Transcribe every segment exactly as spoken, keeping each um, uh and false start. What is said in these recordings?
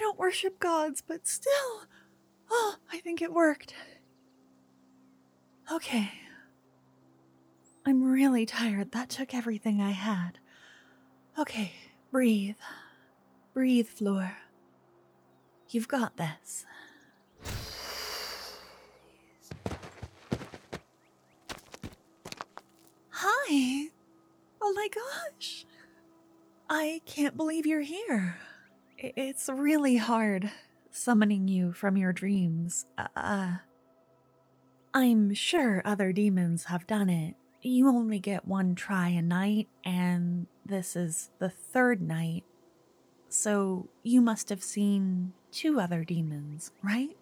don't worship gods, but still, oh, I think it worked. Okay. I'm really tired. That took everything I had. Okay, breathe. Breathe, Fleur. You've got this. Hi. Oh my gosh. I can't believe you're here. It's really hard summoning you from your dreams. Uh, I'm sure other demons have done it. You only get one try a night, and this is the third night. So you must have seen two other demons, right?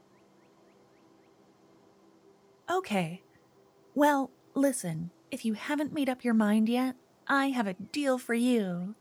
Okay. Well, listen, if you haven't made up your mind yet, I have a deal for you.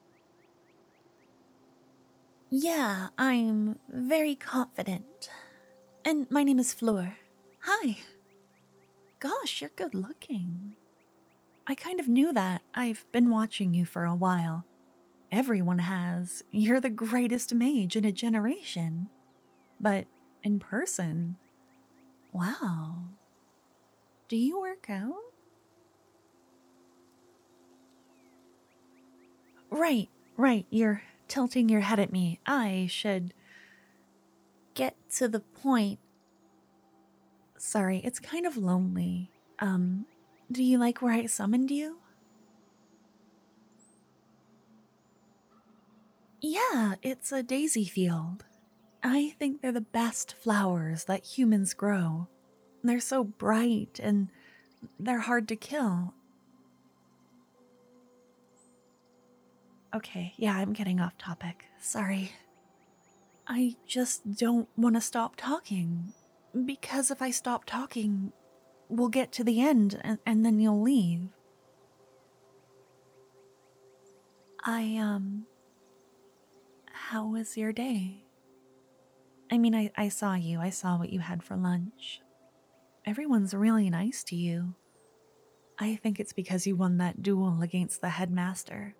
Yeah, I'm very confident. And my name is Fleur. Hi. Gosh, you're good looking. I kind of knew that. I've been watching you for a while. Everyone has. You're the greatest mage in a generation. But in person, wow. Do you work out? Right, right. You're tilting your head at me. I should get to the point. Sorry, it's kind of lonely. Um, do you like where I summoned you? Yeah, it's a daisy field. I think they're the best flowers that humans grow. They're so bright and they're hard to kill. Okay, yeah, I'm getting off topic. Sorry. I just don't want to stop talking. Because if I stop talking, we'll get to the end and, and then you'll leave. I, um. How was your day? I mean, I, I saw you. I saw what you had for lunch. Everyone's really nice to you. I think it's because you won that duel against the headmaster.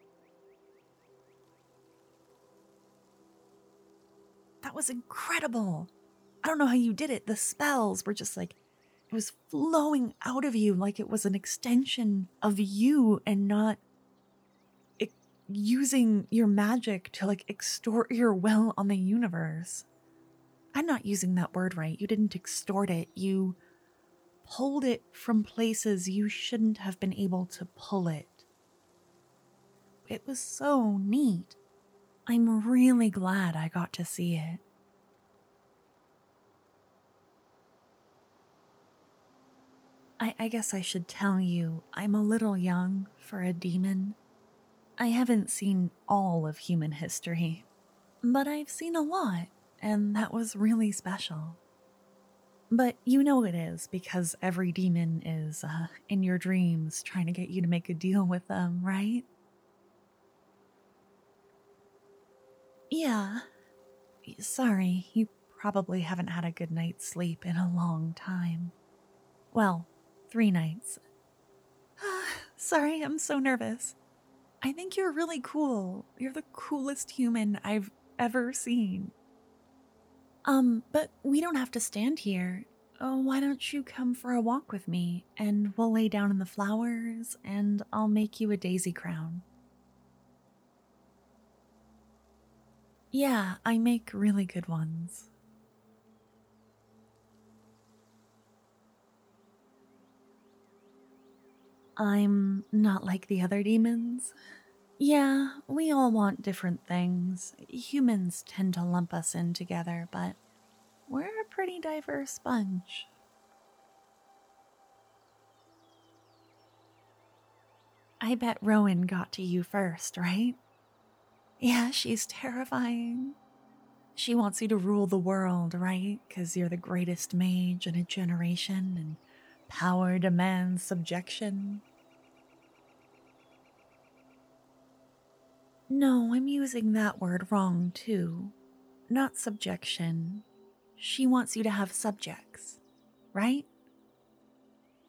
That was incredible. I don't know how you did it. The spells were just like, it was flowing out of you like it was an extension of you and not it, using your magic to like extort your will on the universe. I'm not using that word right. You didn't extort it. You pulled it from places you shouldn't have been able to pull it. It was so neat. I'm really glad I got to see it. I, I guess I should tell you, I'm a little young for a demon. I haven't seen all of human history, but I've seen a lot, and that was really special. But you know it is, because every demon is uh, in your dreams trying to get you to make a deal with them, right? Yeah. Sorry, you probably haven't had a good night's sleep in a long time. Well, three nights. Sorry, I'm so nervous. I think you're really cool. You're the coolest human I've ever seen. Um, but we don't have to stand here. Oh, why don't you come for a walk with me, and we'll lay down in the flowers, and I'll make you a daisy crown. Yeah, I make really good ones. I'm not like the other demons. Yeah, we all want different things. Humans tend to lump us in together, but we're a pretty diverse bunch. I bet Rowan got to you first, right? Yeah, she's terrifying. She wants you to rule the world, right? Because you're the greatest mage in a generation and power demands subjection. No, I'm using that word wrong too. Not subjection. She wants you to have subjects, right?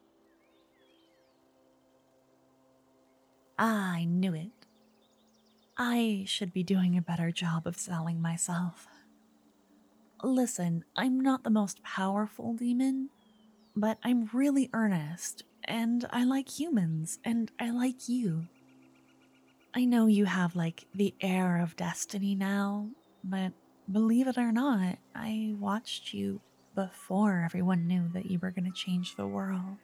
Ah, I knew it. I should be doing a better job of selling myself. Listen, I'm not the most powerful demon, but I'm really earnest, and I like humans, and I like you. I know you have, like, the air of destiny now, but believe it or not, I watched you before everyone knew that you were going to change the world.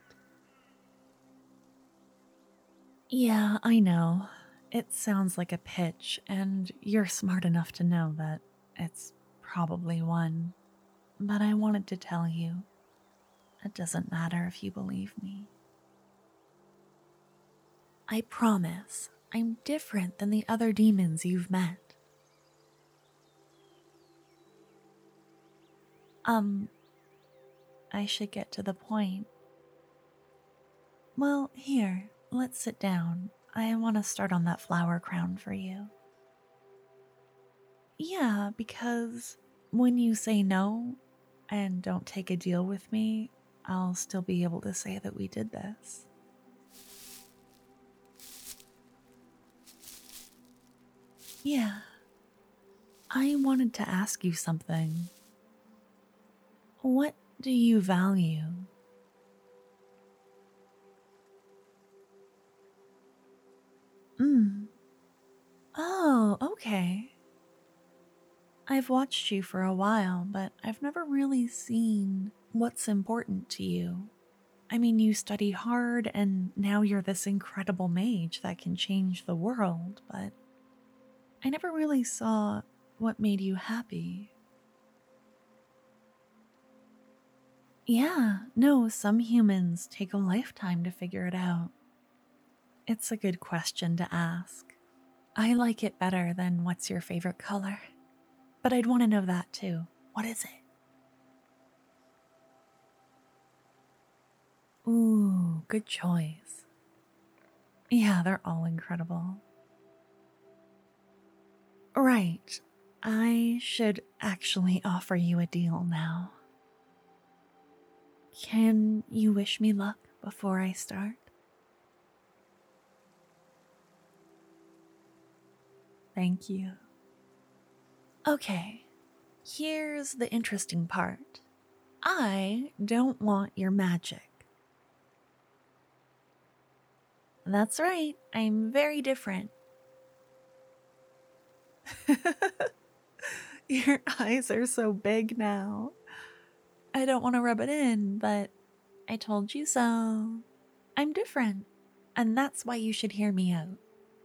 Yeah, I know. It sounds like a pitch, and you're smart enough to know that it's probably one. But I wanted to tell you, it doesn't matter if you believe me. I promise, I'm different than the other demons you've met. Um, I should get to the point. Well, here, let's sit down. I want to start on that flower crown for you. Yeah, because when you say no and don't take a deal with me, I'll still be able to say that we did this. Yeah, I wanted to ask you something. What do you value? Hmm. Oh, okay. I've watched you for a while, but I've never really seen what's important to you. I mean, you study hard, and now you're this incredible mage that can change the world, but I never really saw what made you happy. Yeah, no, some humans take a lifetime to figure it out. It's a good question to ask. I like it better than what's your favorite color. But I'd want to know that too. What is it? Ooh, good choice. Yeah, they're all incredible. Right. I should actually offer you a deal now. Can you wish me luck before I start? Thank you. Okay, here's the interesting part. I don't want your magic. That's right, I'm very different. Your eyes are so big now. I don't want to rub it in, but I told you so. I'm different, and that's why you should hear me out.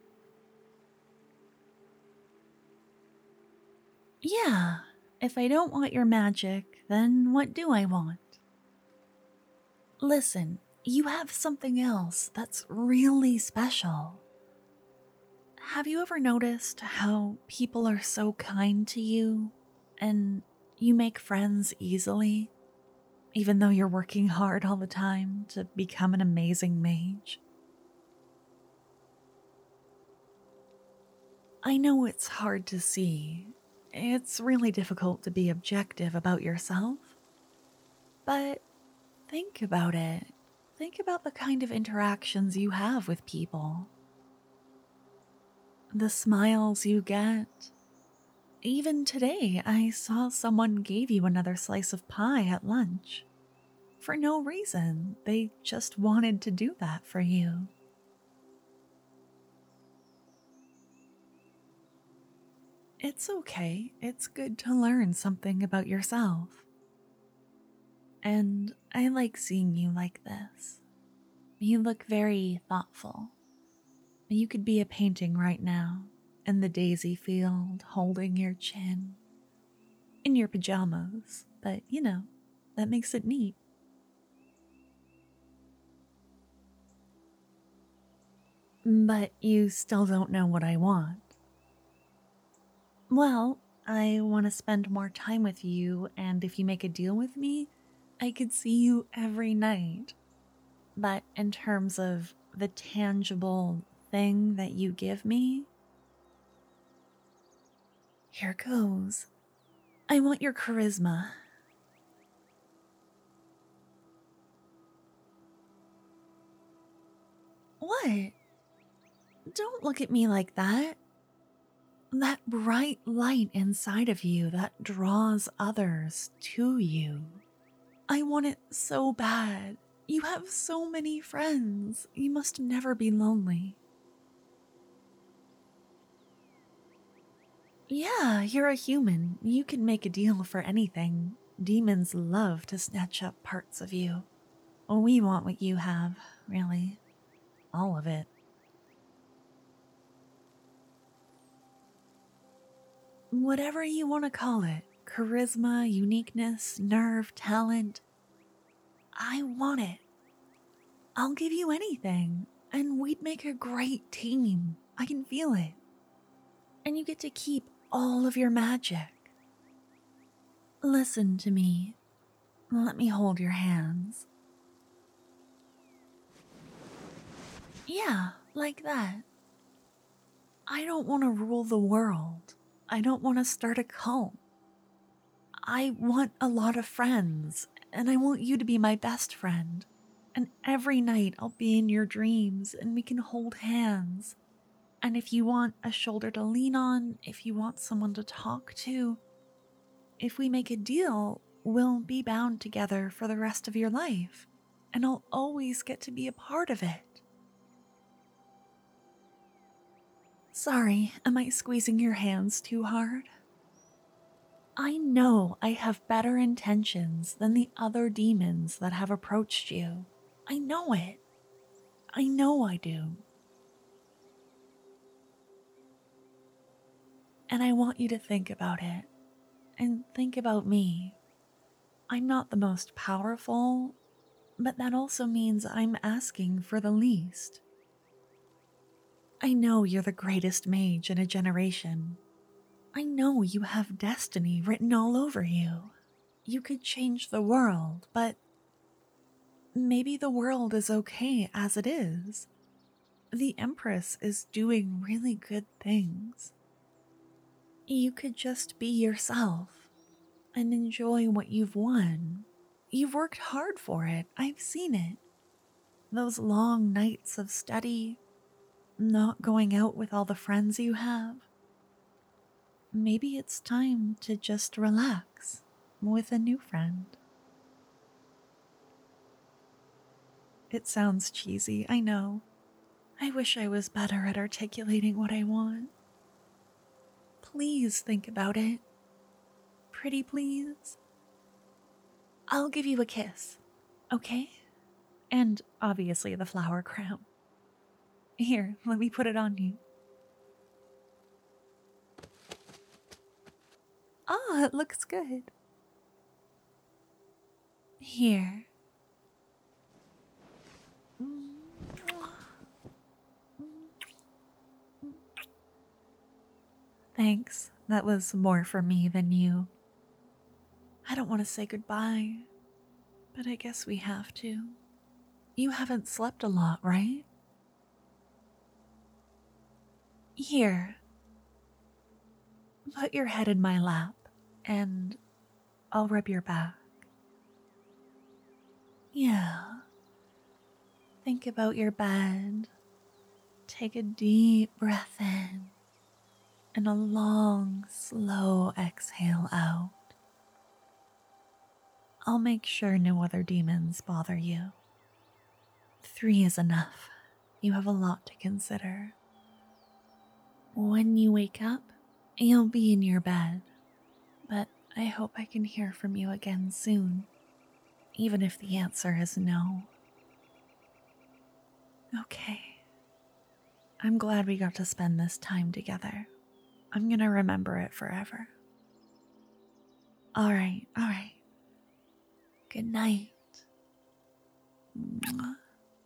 Yeah, if I don't want your magic, then what do I want? Listen, you have something else that's really special. Have you ever noticed how people are so kind to you and you make friends easily, even though you're working hard all the time to become an amazing mage? I know it's hard to see. It's really difficult to be objective about yourself. But think about it. Think about the kind of interactions you have with people, the smiles you get. Even today, I saw someone gave you another slice of pie at lunch. For no reason, they just wanted to do that for you. It's okay, it's good to learn something about yourself. And I like seeing you like this. You look very thoughtful. You could be a painting right now, in the daisy field, holding your chin, in your pajamas, but you know, that makes it neat. But you still don't know what I want. Well, I want to spend more time with you, and if you make a deal with me, I could see you every night. But in terms of the tangible thing that you give me, here goes. I want your charisma. What? Don't look at me like that. That bright light inside of you that draws others to you. I want it so bad. You have so many friends. You must never be lonely. Yeah, you're a human. You can make a deal for anything. Demons love to snatch up parts of you. We want what you have, really. All of it. Whatever you want to call it, charisma, uniqueness, nerve, talent, I want it. I'll give you anything, and we'd make a great team. I can feel it. And you get to keep all of your magic. Listen to me. Let me hold your hands. Yeah, like that. I don't want to rule the world. I don't want to start a cult. I want a lot of friends, and I want you to be my best friend. And every night I'll be in your dreams, and we can hold hands. And if you want a shoulder to lean on, if you want someone to talk to, if we make a deal, we'll be bound together for the rest of your life, and I'll always get to be a part of it. Sorry, am I squeezing your hands too hard? I know I have better intentions than the other demons that have approached you. I know it. I know I do. And I want you to think about it, and think about me. I'm not the most powerful, but that also means I'm asking for the least. I know you're the greatest mage in a generation. I know you have destiny written all over you. You could change the world, but maybe the world is okay as it is. The Empress is doing really good things. You could just be yourself and enjoy what you've won. You've worked hard for it. I've seen it. Those long nights of study, not going out with all the friends you have. Maybe it's time to just relax with a new friend. It sounds cheesy, I know. I wish I was better at articulating what I want. Please think about it. Pretty please. I'll give you a kiss, okay? And obviously the flower crown. Here, let me put it on you. Ah, it looks good. Here. Thanks. That was more for me than you. I don't want to say goodbye, but I guess we have to. You haven't slept a lot, right? Here. Put your head in my lap, and I'll rub your back. Yeah. Think about your bed. Take a deep breath in, and a long, slow exhale out. I'll make sure no other demons bother you. Three is enough. You have a lot to consider. When you wake up, you'll be in your bed, but I hope I can hear from you again soon, even if the answer is no. Okay. I'm glad we got to spend this time together. I'm gonna remember it forever. All right, all right. Good night. Mwah.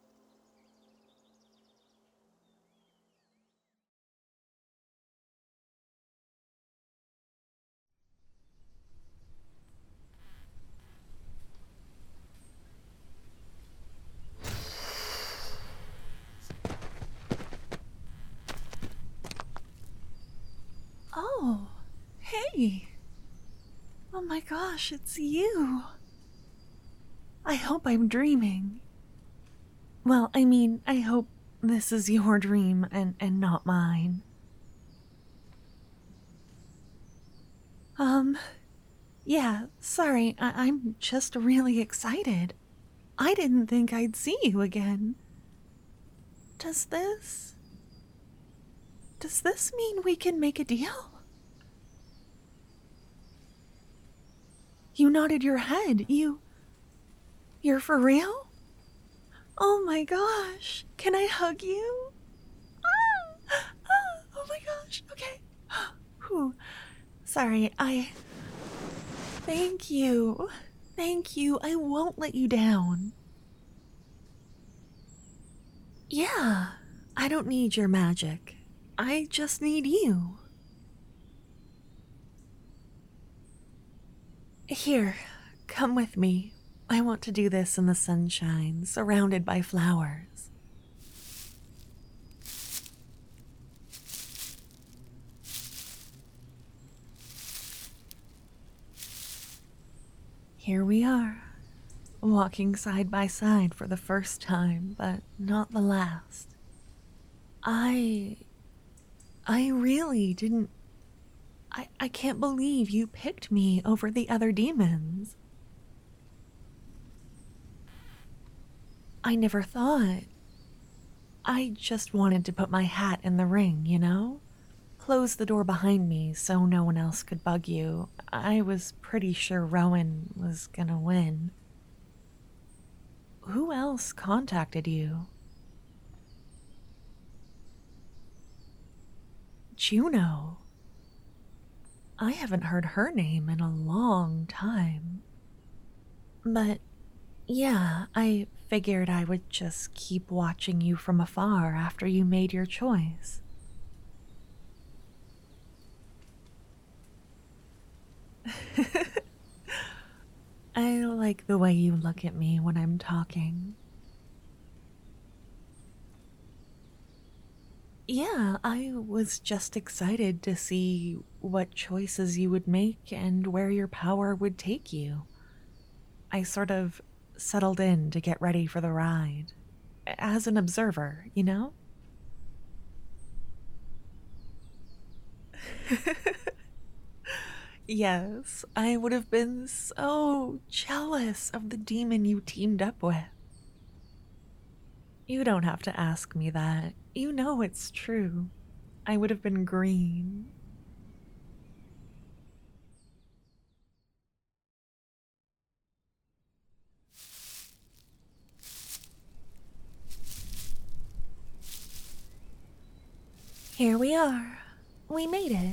Oh, hey. Oh my gosh, it's you. I hope I'm dreaming. Well, I mean, I hope this is your dream and, and not mine. Um, yeah, sorry, I- I'm just really excited. I didn't think I'd see you again. Does this. Does this mean we can make a deal? You nodded your head. You. You're for real? Oh my gosh. Can I hug you? Ah, ah, oh my gosh. Okay. Whew. Sorry, I. Thank you. Thank you. I won't let you down. Yeah, I don't need your magic. I just need you. Here, come with me. I want to do this in the sunshine, surrounded by flowers. Here we are, walking side by side for the first time, but not the last. I. I really didn't. I, I can't believe you picked me over the other demons. I never thought. I just wanted to put my hat in the ring, you know? Close the door behind me so no one else could bug you. I was pretty sure Rowan was gonna win. Who else contacted you? Juno. I haven't heard her name in a long time. But yeah, I figured I would just keep watching you from afar after you made your choice. I like the way you look at me when I'm talking. Yeah, I was just excited to see what choices you would make and where your power would take you. I sort of settled in to get ready for the ride. As an observer, you know? Yes, I would have been so jealous of the demon you teamed up with. You don't have to ask me that. You know it's true. I would have been green. Here we are. We made it.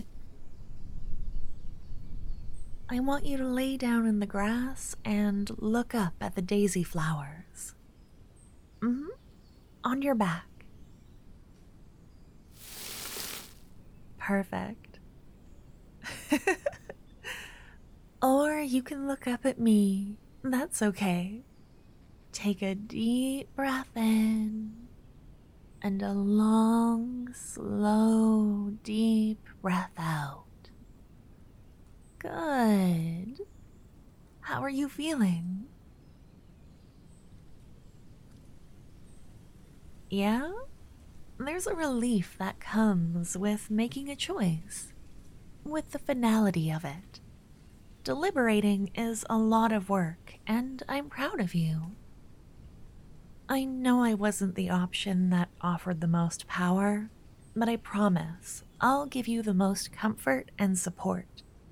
I want you to lay down in the grass and look up at the daisy flowers. Mm-hmm. On your back. Perfect. Or you can look up at me. That's okay. Take a deep breath in and a long, slow, deep breath out. Good. How are you feeling? Yeah? There's a relief that comes with making a choice, with the finality of it. Deliberating is a lot of work, and I'm proud of you. I know I wasn't the option that offered the most power, but I promise I'll give you the most comfort and support.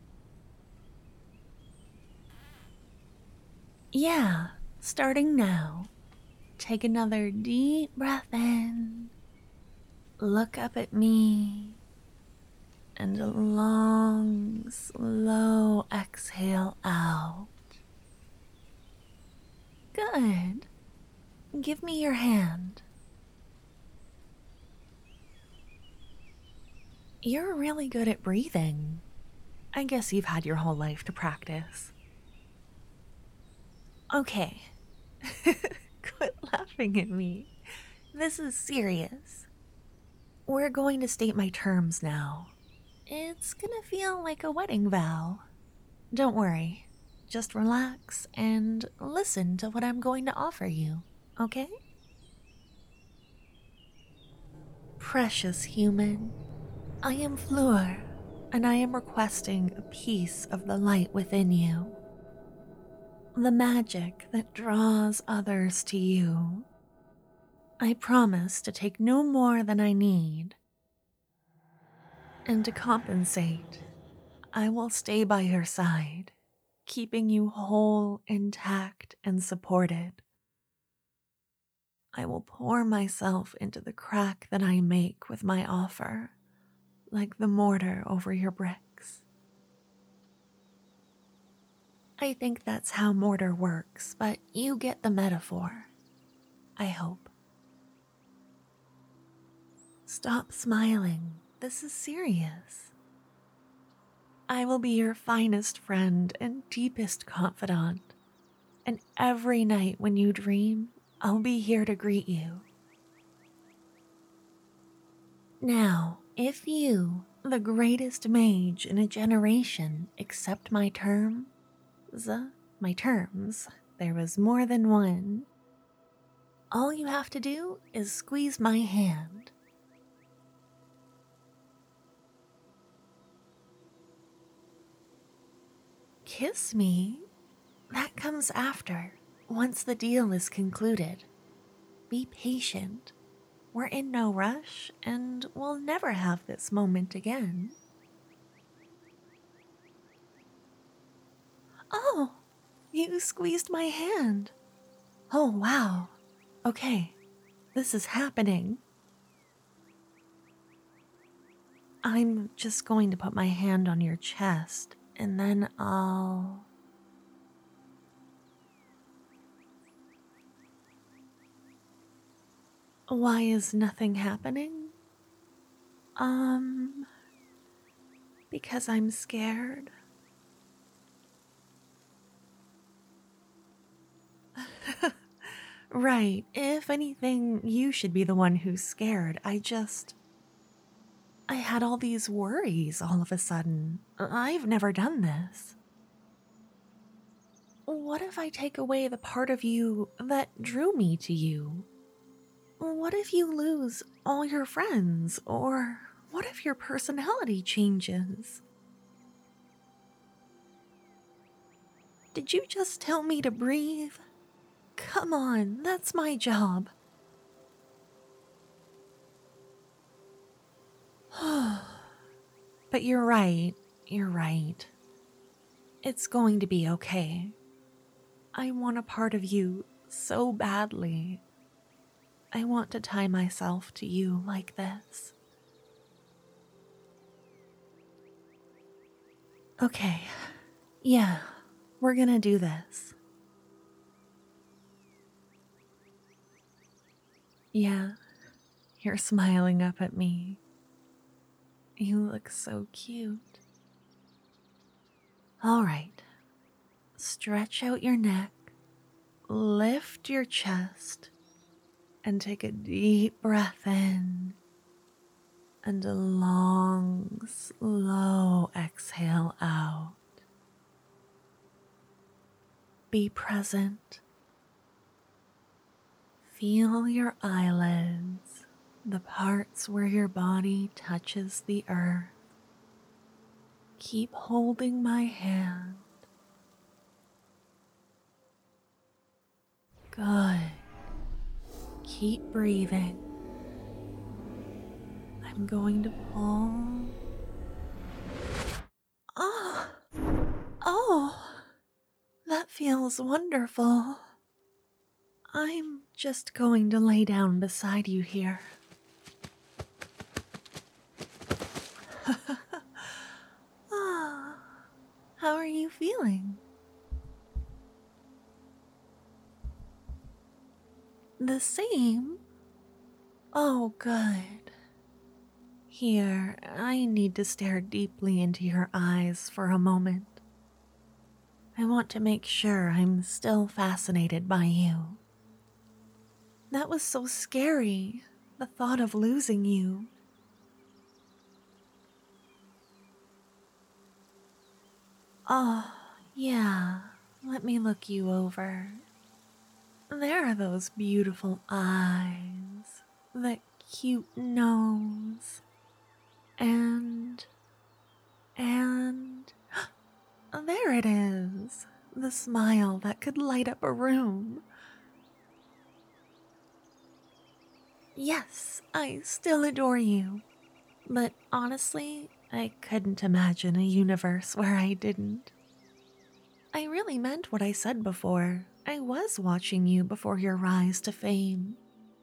Yeah, starting now. Take another deep breath in. Look up at me. And a long, slow exhale out. Good. Give me your hand. You're really good at breathing. I guess you've had your whole life to practice. Okay. Quit laughing at me. This is serious. We're going to state my terms now. It's gonna feel like a wedding vow. Don't worry. Just relax and listen to what I'm going to offer you, okay? Precious human, I am Fleur, and I am requesting a piece of the light within you, the magic that draws others to you. I promise to take no more than I need, and to compensate, I will stay by your side, keeping you whole, intact, and supported. I will pour myself into the crack that I make with my offer, like the mortar over your bricks. I think that's how mortar works, but you get the metaphor. I hope. Stop smiling. This is serious. I will be your finest friend and deepest confidant, and every night when you dream, I'll be here to greet you. Now, if you, the greatest mage in a generation, accept my term, z, my terms, there was more than one, all you have to do is squeeze my hand. Kiss me? That comes after, once the deal is concluded. Be patient. We're in no rush, and we'll never have this moment again. Oh, you squeezed my hand. Oh, wow. Okay, this is happening. I'm just going to put my hand on your chest, and then I'll... Why is nothing happening? Um, because I'm scared. Right, if anything, you should be the one who's scared. I just... I had all these worries all of a sudden. I've never done this. What if I take away the part of you that drew me to you? What if you lose all your friends? Or what if your personality changes? Did you just tell me to breathe? Come on, that's my job. But you're right, you're right. It's going to be okay. I want a part of you so badly. I want to tie myself to you like this. Okay, yeah, we're gonna do this. Yeah, you're smiling up at me. You look so cute. All right, stretch out your neck, lift your chest, and take a deep breath in, and a long, slow exhale out. Be present. Feel your eyelids, the parts where your body touches the earth. Keep holding my hand. Good. Keep breathing. I'm going to pull. Oh, oh, that feels wonderful. I'm just going to lay down beside you here. Ah, how are you feeling? The same? Oh, good. Here, I need to stare deeply into your eyes for a moment. I want to make sure I'm still fascinated by you. That was so scary, the thought of losing you. Oh, yeah, let me look you over. There are those beautiful eyes, that cute nose, and the smile that could light up a room. Yes, I still adore you. But honestly, I couldn't imagine a universe where I didn't. I really meant what I said before. I was watching you before your rise to fame.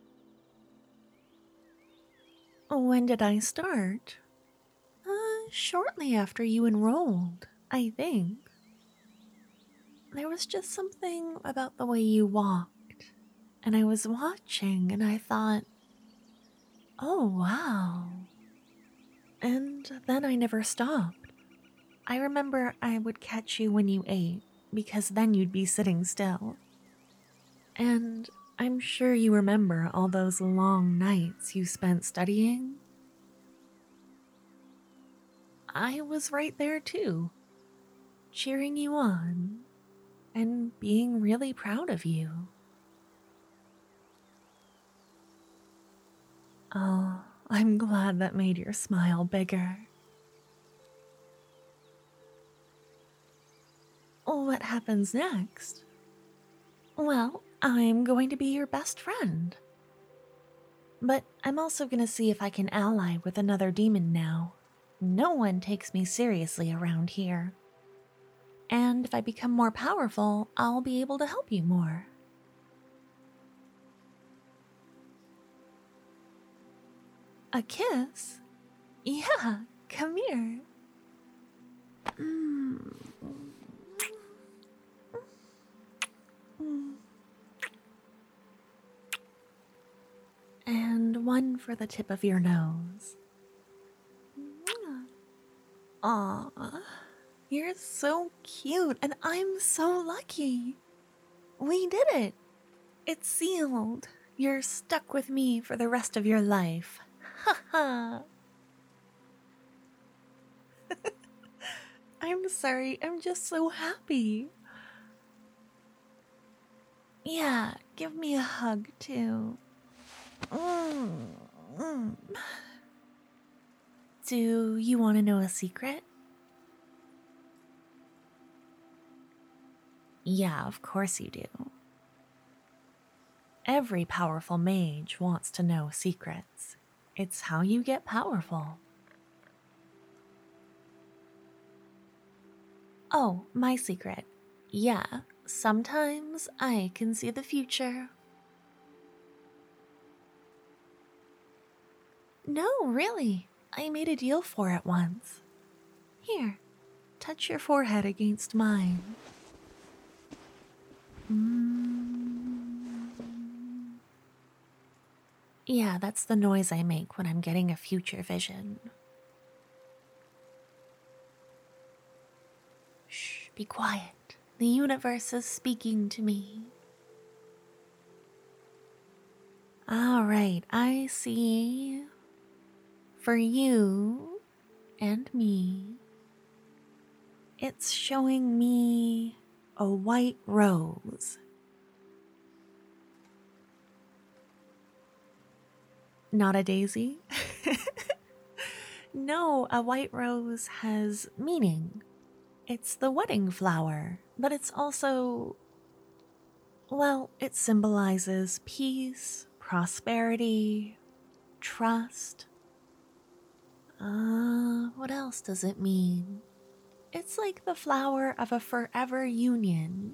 When did I start? Uh, shortly after you enrolled, I think. There was just something about the way you walked, and I was watching and I thought, oh wow. And then I never stopped. I remember I would catch you when you ate, because then you'd be sitting still. And I'm sure you remember all those long nights you spent studying. I was right there too, cheering you on and being really proud of you. Oh, I'm glad that made your smile bigger. What happens next? Well, I'm going to be your best friend. But I'm also going to see if I can ally with another demon now. No one takes me seriously around here. And if I become more powerful, I'll be able to help you more. A kiss? Yeah, come here. Mm. Mm. And one for the tip of your nose. Aw, you're so cute and I'm so lucky. We did it. It's sealed. You're stuck with me for the rest of your life. Ha ha. I'm sorry, I'm just so happy. Yeah, give me a hug too. Mm, mm. Do you want to know a secret? Yeah, of course you do. Every powerful mage wants to know secrets. It's how you get powerful. Oh, my secret. Yeah, sometimes I can see the future. No, really. I made a deal for it once. Here, touch your forehead against mine. Mm. Yeah, that's the noise I make when I'm getting a future vision. Shh, be quiet. The universe is speaking to me. All right, I see. For you and me, it's showing me a white rose. Not a daisy? No, a white rose has meaning. It's the wedding flower, but it's also, well, it symbolizes peace, prosperity, trust. Uh, what else does it mean? It's like the flower of a forever union.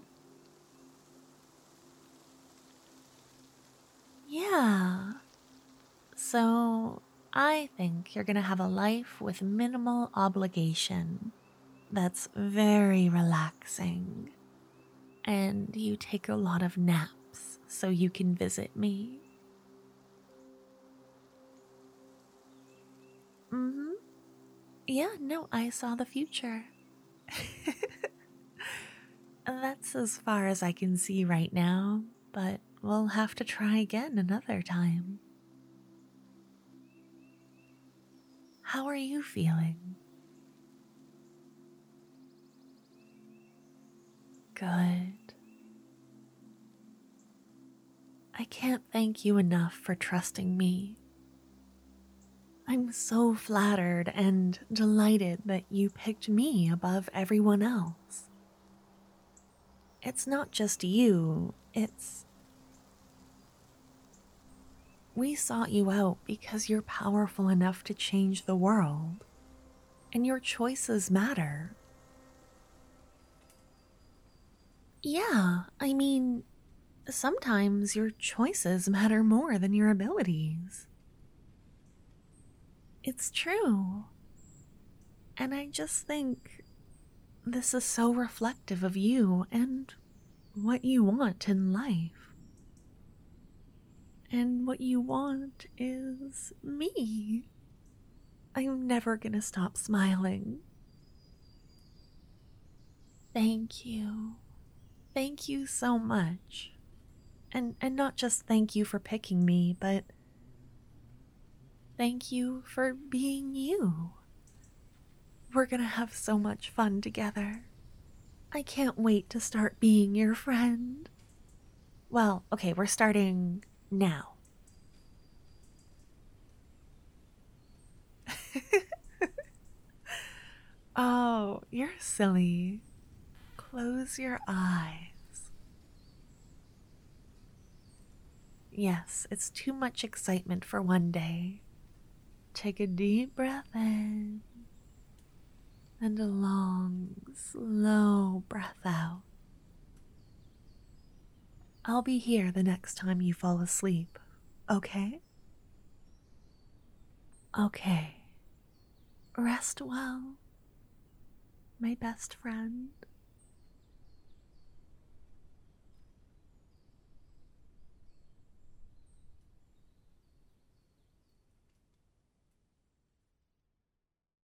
Yeah. So, I think you're gonna have a life with minimal obligation. That's very relaxing. And you take a lot of naps so you can visit me. Mm-hmm. Yeah, no, I saw the future. That's as far as I can see right now, but we'll have to try again another time. How are you feeling? Good. I can't thank you enough for trusting me. I'm so flattered and delighted that you picked me above everyone else. it's not just you, it's. We sought you out because you're powerful enough to change the world, and your choices matter. Yeah, I mean, sometimes your choices matter more than your abilities. It's true. And I just think this is so reflective of you and what you want in life. And what you want is me. I'm never gonna stop smiling. Thank you. Thank you so much. And and not just thank you for picking me, but thank you for being you. We're gonna have so much fun together. I can't wait to start being your friend. Well, okay, we're starting now. Oh, you're silly. Close your eyes. Yes, it's too much excitement for one day. Take a deep breath in and a long, slow breath out. I'll be here the next time you fall asleep, okay? Okay. Rest well, my best friend.